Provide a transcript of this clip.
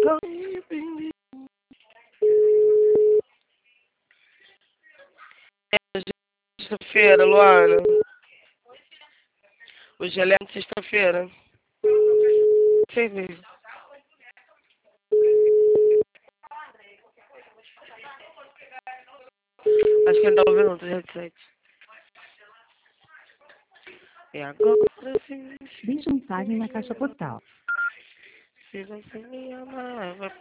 Sexta-feira, Luana. Hoje é sexta-feira. Sei mesmo. Acho que ele tá ouvindo outro headset. E agora sim. Deixe mensagem na caixa postal. Se você me amava.